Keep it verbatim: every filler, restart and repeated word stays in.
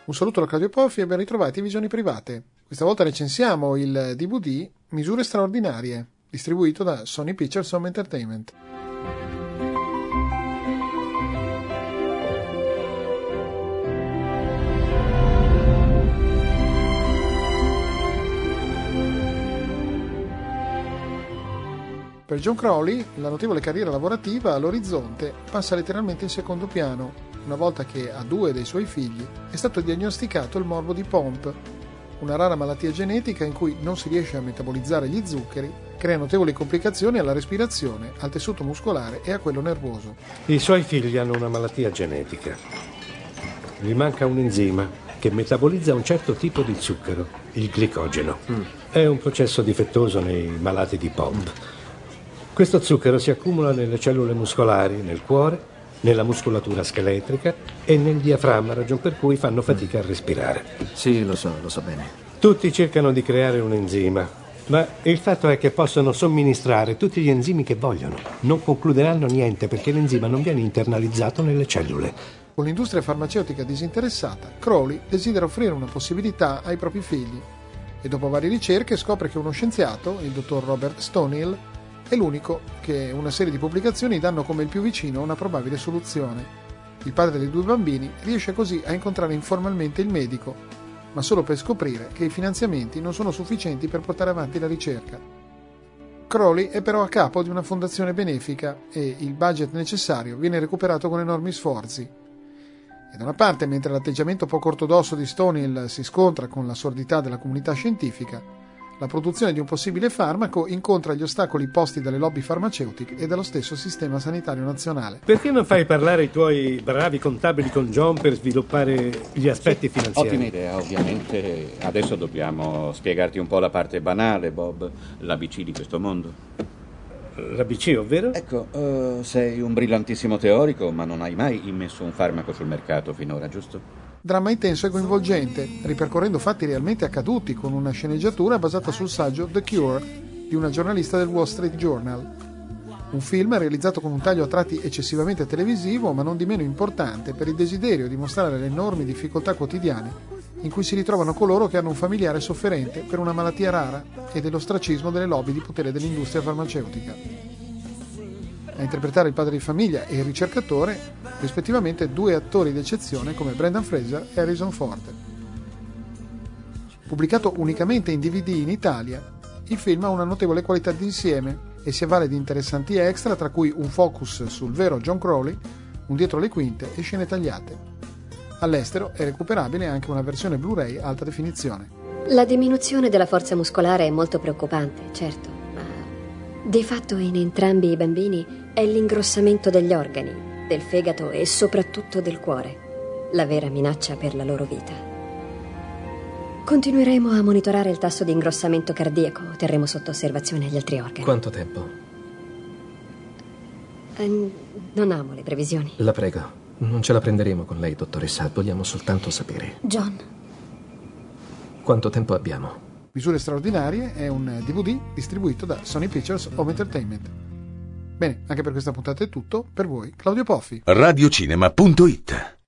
Un saluto da Claudio Poffi e ben ritrovati in Visioni Private. Questa volta recensiamo il D V D Misure straordinarie, distribuito da Sony Pictures Home Entertainment. Per John Crowley, la notevole carriera lavorativa all'orizzonte passa letteralmente in secondo piano, una volta che a due dei suoi figli è stato diagnosticato il morbo di Pompe, una rara malattia genetica in cui non si riesce a metabolizzare gli zuccheri, crea notevoli complicazioni alla respirazione, al tessuto muscolare e a quello nervoso. I suoi figli hanno una malattia genetica. Gli manca un enzima che metabolizza un certo tipo di zucchero, il glicogeno. Mm. È un processo difettoso nei malati di Pompe. Questo zucchero si accumula nelle cellule muscolari, nel cuore, nella muscolatura scheletrica e nel diaframma, ragion per cui fanno fatica a respirare. Sì, lo so, lo so bene. Tutti cercano di creare un enzima, ma il fatto è che possono somministrare tutti gli enzimi che vogliono. Non concluderanno niente perché l'enzima non viene internalizzato nelle cellule. Con l'industria farmaceutica disinteressata, Crowley desidera offrire una possibilità ai propri figli e dopo varie ricerche scopre che uno scienziato, il dottor Robert Stonehill, è l'unico che una serie di pubblicazioni danno come il più vicino a una probabile soluzione. Il padre dei due bambini riesce così a incontrare informalmente il medico, ma solo per scoprire che i finanziamenti non sono sufficienti per portare avanti la ricerca. Crowley è però a capo di una fondazione benefica e il budget necessario viene recuperato con enormi sforzi. E da una parte, mentre l'atteggiamento poco ortodosso di Stonehill si scontra con la sordità della comunità scientifica, la produzione di un possibile farmaco incontra gli ostacoli posti dalle lobby farmaceutiche e dallo stesso sistema sanitario nazionale. Perché non fai parlare i tuoi bravi contabili con John per sviluppare gli aspetti sì, finanziari? Ottima idea, ovviamente. Adesso dobbiamo spiegarti un po' la parte banale, Bob, l'A B C di questo mondo. L'A B C, ovvero? Ecco, uh, sei un brillantissimo teorico, ma non hai mai immesso un farmaco sul mercato finora, giusto? Dramma intenso e coinvolgente, ripercorrendo fatti realmente accaduti con una sceneggiatura basata sul saggio The Cure di una giornalista del Wall Street Journal. Un film realizzato con un taglio a tratti eccessivamente televisivo, ma non di meno importante per il desiderio di mostrare le enormi difficoltà quotidiane in cui si ritrovano coloro che hanno un familiare sofferente per una malattia rara e dell'ostracismo delle lobby di potere dell'industria farmaceutica. A interpretare il padre di famiglia e il ricercatore, rispettivamente due attori d'eccezione come Brendan Fraser e Harrison Ford. Pubblicato unicamente in D V D in Italia, il film ha una notevole qualità d'insieme e si avvale di interessanti extra, tra cui un focus sul vero John Crowley, un dietro le quinte e scene tagliate. All'estero è recuperabile anche una versione Blu-ray alta definizione. La diminuzione della forza muscolare è molto preoccupante, certo, ma di fatto in entrambi i bambini è l'ingrossamento degli organi, del fegato e soprattutto del cuore, la vera minaccia per la loro vita. Continueremo a monitorare il tasso di ingrossamento cardiaco, terremo sotto osservazione gli altri organi. Quanto tempo? Eh, non amo le previsioni. La prego, non ce la prenderemo con lei, dottoressa, vogliamo soltanto sapere. John. Quanto tempo abbiamo? Misure straordinarie è un D V D distribuito da Sony Pictures Home Entertainment. Bene, anche per questa puntata è tutto. Per voi, Claudio Poffi. radiocinema punto it